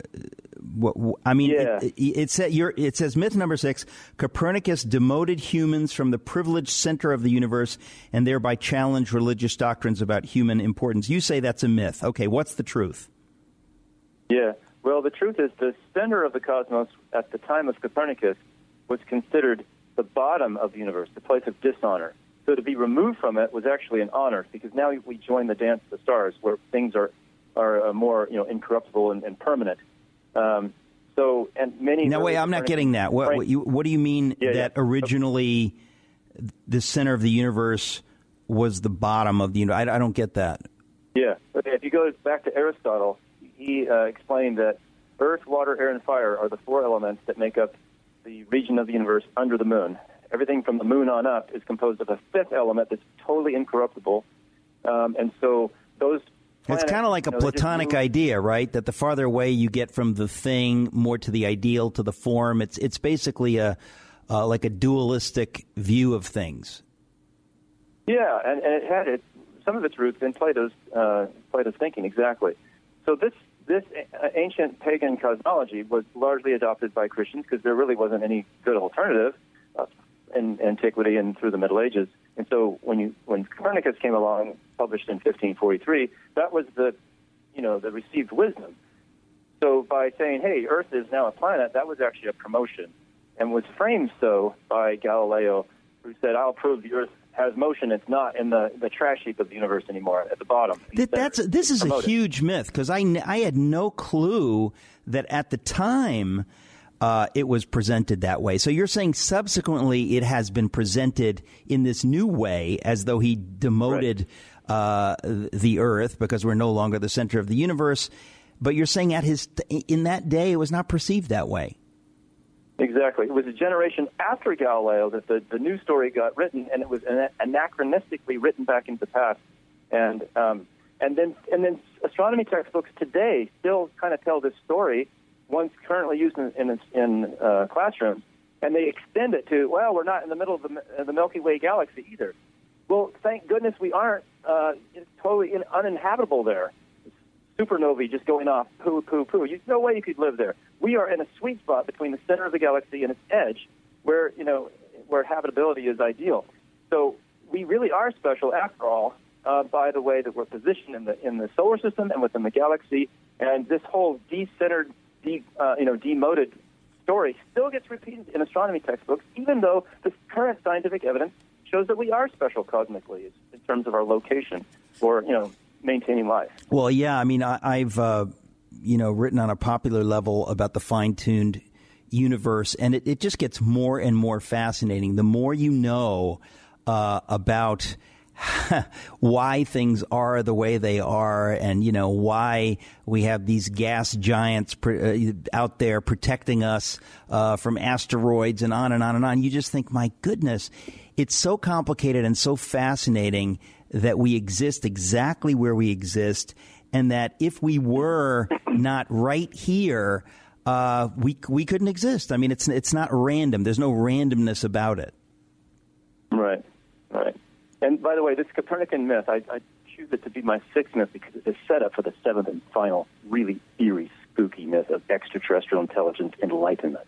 It says myth number 6, Copernicus demoted humans from the privileged center of the universe and thereby challenged religious doctrines about human importance. You say that's a myth. Okay, what's the truth? Yeah, well, the truth is the center of the cosmos at the time of Copernicus was considered the bottom of the universe, the place of dishonor. So to be removed from it was actually an honor, because now we join the dance of the stars, where things are more incorruptible and permanent. I'm not getting that. What do you mean that originally the center of the universe was the bottom of the universe? I don't get that. Yeah. Okay, if you go back to Aristotle, he explained that earth, water, air, and fire are the 4 elements that make up the region of the universe under the moon. Everything from the moon on up is composed of a 5th element that's totally incorruptible. And so those... It's kind of like a Platonic idea, right? That the farther away you get from the thing, more to the ideal, to the form. It's basically like a dualistic view of things. Yeah, and it had some of its roots in Plato's thinking, exactly. So this ancient pagan cosmology was largely adopted by Christians because there really wasn't any good alternative in antiquity and through the Middle Ages. And so when Copernicus came along, published in 1543, that was the received wisdom. So by saying, hey, Earth is now a planet, that was actually a promotion and was framed so by Galileo, who said, I'll prove the Earth has motion. It's not in the trash heap of the universe anymore at the bottom. This is a huge myth, because I had no clue that at the time it was presented that way. So you're saying subsequently it has been presented in this new way, as though he demoted the Earth because we're no longer the center of the universe. But you're saying in that day it was not perceived that way. Exactly. It was a generation after Galileo that the new story got written, and it was anachronistically written back into the past. And then astronomy textbooks today still kind of tell this story. One's currently used in classrooms, and they extend it to, well, we're not in the middle of the Milky Way galaxy either. Well, thank goodness we aren't. It's totally uninhabitable there. Supernovae just going off, poo. There's no way you could live there. We are in a sweet spot between the center of the galaxy and its edge, where habitability is ideal. So we really are special, after all, by the way that we're positioned in the solar system and within the galaxy. And this whole decentered, demoted story still gets repeated in astronomy textbooks, even though the current scientific evidence shows that we are special cosmically in terms of our location for maintaining life. Well, yeah, I mean, I've written on a popular level about the fine-tuned universe, and it just gets more and more fascinating. The more you know about why things are the way they are, and why we have these gas giants out there protecting us from asteroids and on and on and on. You just think, my goodness, it's so complicated and so fascinating that we exist exactly where we exist, and that if we were not right here, we couldn't exist. I mean, it's not random. There's no randomness about it. Right. And by the way, this Copernican myth, I choose it to be my sixth myth because it's a setup for the seventh and final, really eerie, spooky myth of extraterrestrial intelligence enlightenment.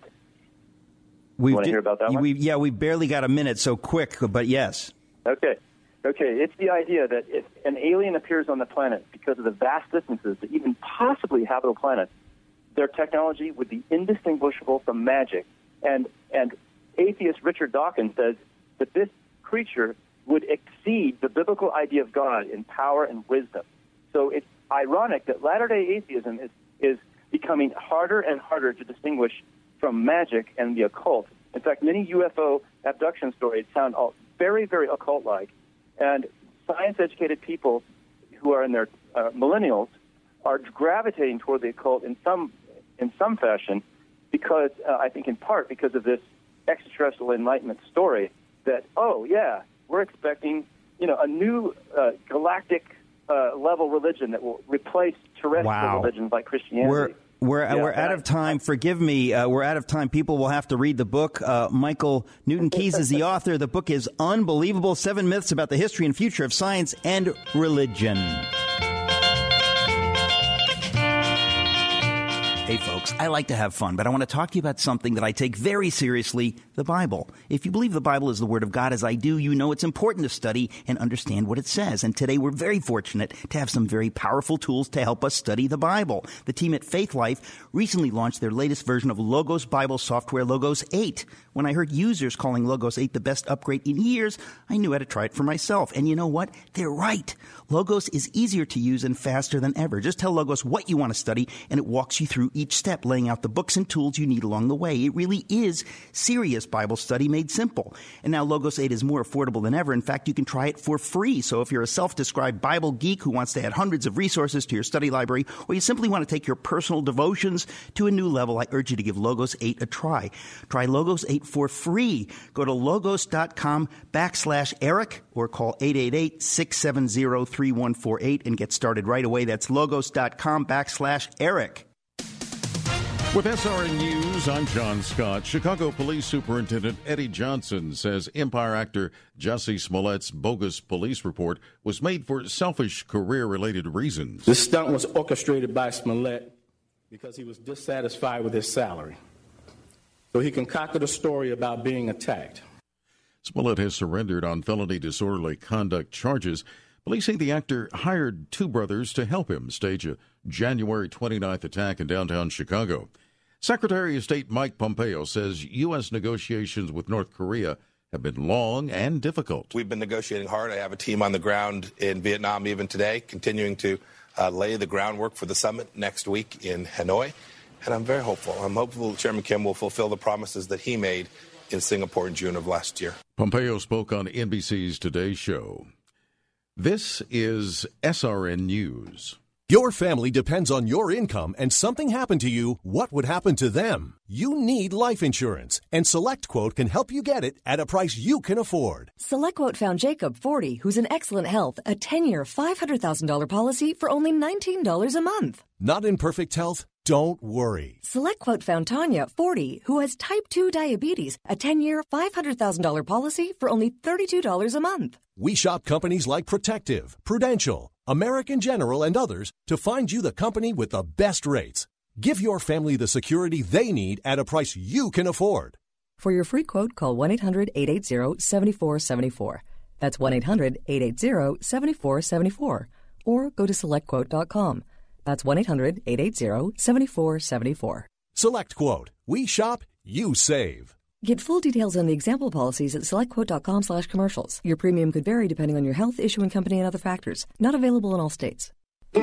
You want to hear about that one? We barely got a minute, so quick, but yes. Okay, it's the idea that if an alien appears on the planet because of the vast distances to even possibly habitable planets, their technology would be indistinguishable from magic. And atheist Richard Dawkins says that this creature would exceed the biblical idea of God in power and wisdom. So it's ironic that latter-day atheism is becoming harder and harder to distinguish from magic and the occult. In fact, many UFO abduction stories sound very, very occult-like. And science-educated people who are in their millennials are gravitating toward the occult in some fashion because, I think in part because of this extraterrestrial enlightenment story that, we're expecting, a new galactic level religion that will replace terrestrial religions like Christianity. We're out of time. Forgive me. We're out of time. People will have to read the book. Michael Newton Keyes is the author. The book is unbelievable. 7 Myths About the History and Future of Science and Religion. Hey, folks, I like to have fun, but I want to talk to you about something that I take very seriously, the Bible. If you believe the Bible is the Word of God, as I do, you know it's important to study and understand what it says. And today we're very fortunate to have some very powerful tools to help us study the Bible. The team at Faith Life recently launched their latest version of Logos Bible software, Logos 8. When I heard users calling Logos 8 the best upgrade in years, I knew I had to try it for myself. And you know what? They're right. Logos is easier to use and faster than ever. Just tell Logos what you want to study, and it walks you through each step, laying out the books and tools you need along the way. It really is serious Bible study made simple. And now Logos 8 is more affordable than ever. In fact, you can try it for free. So if you're a self-described Bible geek who wants to add hundreds of resources to your study library, or you simply want to take your personal devotions to a new level, I urge you to give Logos 8 a try. Try Logos 8 for free. Go to logos.com/Eric or call 888-670-3148 and get started right away. That's logos.com/Eric. With SRN News, I'm John Scott. Chicago Police Superintendent Eddie Johnson says Empire actor Jussie Smollett's bogus police report was made for selfish career-related reasons. This stunt was orchestrated by Smollett because he was dissatisfied with his salary. So he concocted a story about being attacked. Smollett has surrendered on felony disorderly conduct charges. Police say the actor hired two brothers to help him stage a January 29th attack in downtown Chicago. Secretary of State Mike Pompeo says U.S. negotiations with North Korea have been long and difficult. We've been negotiating hard. I have a team on the ground in Vietnam even today, continuing to lay the groundwork for the summit next week in Hanoi. And I'm very hopeful. I'm hopeful Chairman Kim will fulfill the promises that he made in Singapore in June of last year. Pompeo spoke on NBC's Today Show. This is SRN News. Your family depends on your income, and something happened to you, what would happen to them? You need life insurance, and SelectQuote can help you get it at a price you can afford. SelectQuote found Jacob, 40, who's in excellent health, a 10-year, $500,000 policy for only $19 a month. Not in perfect health? Don't worry. SelectQuote found Tanya, 40, who has type 2 diabetes, a 10-year, $500,000 policy for only $32 a month. We shop companies like Protective, Prudential, American General, and others to find you the company with the best rates. Give your family the security they need at a price you can afford. For your free quote, call 1-800-880-7474. That's 1-800-880-7474. Or go to SelectQuote.com. That's 1-800-880-7474. SelectQuote. We shop, you save. Get full details on the example policies at SelectQuote.com/commercials. Your premium could vary depending on your health, issuing company, and other factors. Not available in all states.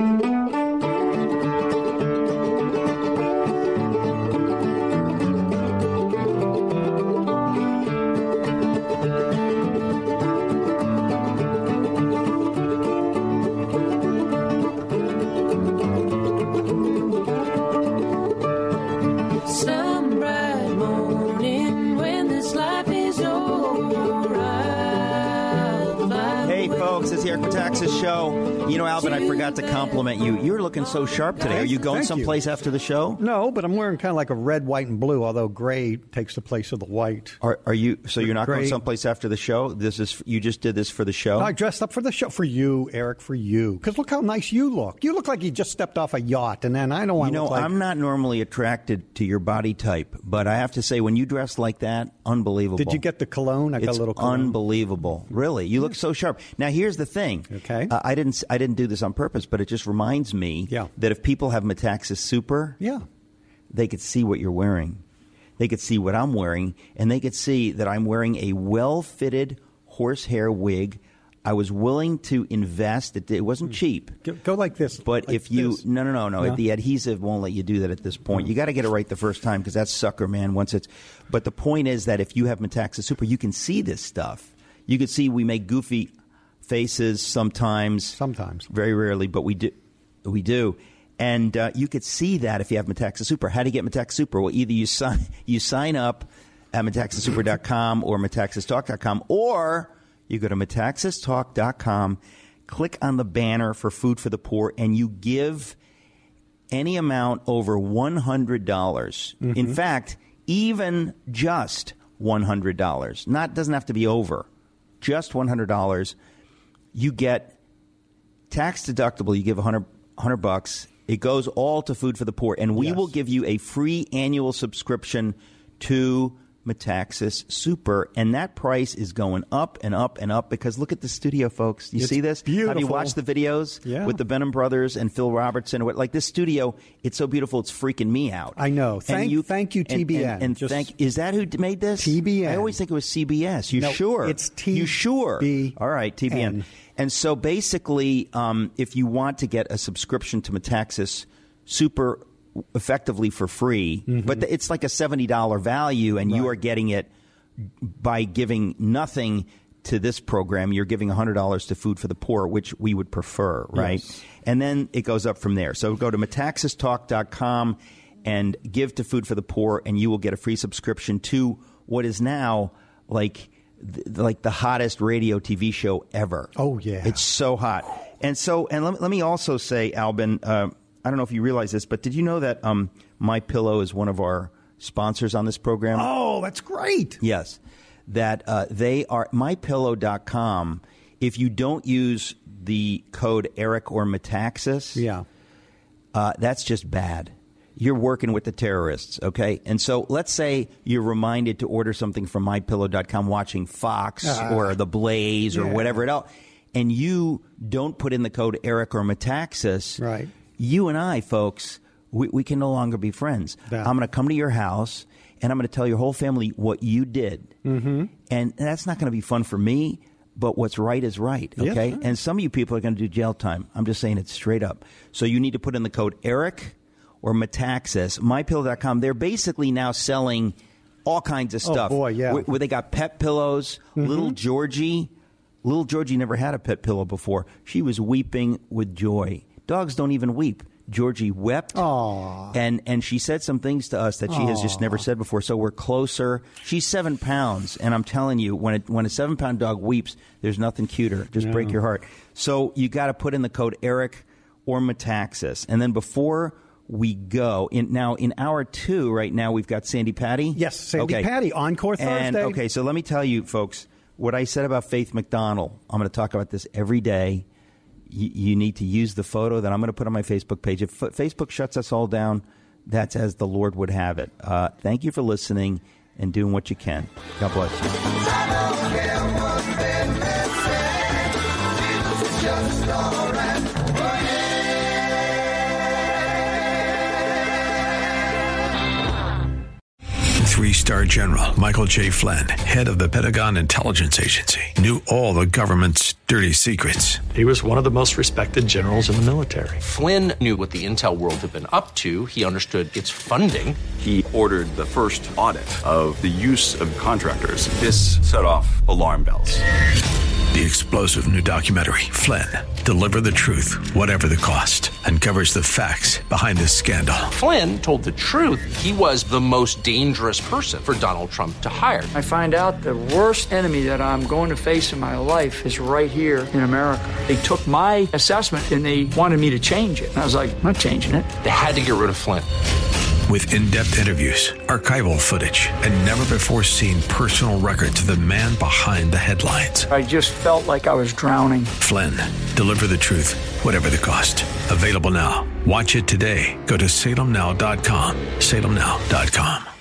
Show. You know, Alvin, I forgot to compliment you. You're looking so sharp today. Are you going someplace after the show? No, but I'm wearing kind of like a red, white, and blue, although gray takes the place of the white. Are you? So you're not going someplace after the show? You just did this for the show? No, I dressed up for the show. For you, Eric, for you. Because look how nice you look. You look like you just stepped off a yacht, and then I don't want to look like... I'm not normally attracted to your body type, but I have to say, when you dress like that, unbelievable. Did you get the cologne? I got a little cologne. Unbelievable. Really. You look so sharp. Now, here's the thing. Okay. I didn't do this on purpose, but it just reminds me that if people have Metaxas Super, they could see what you're wearing. They could see what I'm wearing, and they could see that I'm wearing a well-fitted horsehair wig. I was willing to invest. It wasn't cheap. Go like this. But like if you... this. No. The adhesive won't let you do that at this point. You got to get it right the first time because that's sucker, man, once it's... But the point is that if you have Metaxas Super, you can see this stuff. You can see we make goofy faces sometimes, very rarely, but we do, and you could see that if you have Metaxas Super. How do you get Metaxas Super? Well, either you sign up at MetaxasSuper.com or MetaxasTalk.com, or you go to MetaxasTalk.com, click on the banner for Food for the Poor, and you give any amount over $100. Mm-hmm. In fact, even just $100. Doesn't have to be over, just $100. You get tax deductible. You give $100. It goes all to Food for the Poor, and we will give you a free annual subscription to Metaxas Super, and that price is going up and up and up because look at the studio, folks. You see this? Beautiful. Have you watched the videos with the Benham brothers and Phil Robertson? Like this studio, it's so beautiful, it's freaking me out. I know. Thank you, TBN. Is that who made this? TBN. I always think it was CBS. You sure? It's TBN. You sure? All right, TBN. And so basically, if you want to get a subscription to Metaxas Super effectively for free, but it's like a $70 value, and you are getting it by giving nothing to this program. You're giving $100 to Food for the Poor, which we would prefer, right? Yes. And then it goes up from there. So go to MetaxasTalk.com and give to Food for the Poor, and you will get a free subscription to what is now like the hottest radio TV show ever. Oh, yeah. It's so hot. And let me also say, Albin, I don't know if you realize this, but did you know that MyPillow is one of our sponsors on this program. Oh, that's great. Yes. That they are MyPillow.com. If you don't use the code Eric or Metaxas, that's just bad. You're working with the terrorists, okay? And so let's say you're reminded to order something from MyPillow.com, watching Fox or The Blaze or whatever it else, and you don't put in the code Eric or Metaxas, right? You and I, folks, we can no longer be friends. I'm going to come to your house, and I'm going to tell your whole family what you did. Mm-hmm. And that's not going to be fun for me, but what's right is right, okay? Yes, and some of you people are going to do jail time. I'm just saying it straight up. So you need to put in the code Eric or Metaxas, MyPillow.com. They're basically now selling all kinds of stuff. Oh, boy, yeah. Where they got pet pillows. Little Georgie never had a pet pillow before. She was weeping with joy. Dogs don't even weep. Georgie wept. Aww. And she said some things to us that she has just never said before. So we're closer. She's 7 pounds, and I'm telling you, when a 7-pound dog weeps, there's nothing cuter. Just break your heart. So you got to put in the code Eric or Metaxas. And then before we go, in hour 2 right now, we've got Sandy Patty. Yes, Sandy Patty, Encore Thursday. And, so let me tell you, folks, what I said about Faith McDonald. I'm going to talk about this every day. You need to use the photo that I'm going to put on my Facebook page. If Facebook shuts us all down, that's as the Lord would have it. Thank you for listening and doing what you can. God bless you. I don't care what they say. It's just all right. 3-star General Michael J. Flynn, head of the Pentagon Intelligence Agency, knew all the government's dirty secrets. He was one of the most respected generals in the military. Flynn knew what the intel world had been up to. He understood its funding. He ordered the first audit of the use of contractors. This set off alarm bells. The explosive new documentary, Flynn, Deliver the Truth, Whatever the Cost, uncovers the facts behind this scandal. Flynn told the truth. He was the most dangerous person for Donald Trump to hire. I find out the worst enemy that I'm going to face in my life is right here in America. They took my assessment and they wanted me to change it. And I was like, I'm not changing it. They had to get rid of Flynn. With in-depth interviews, archival footage, and never-before-seen personal records of the man behind the headlines. I just felt like I was drowning. Flynn, Deliver the Truth, Whatever the Cost. Available now. Watch it today. Go to salemnow.com. salemnow.com.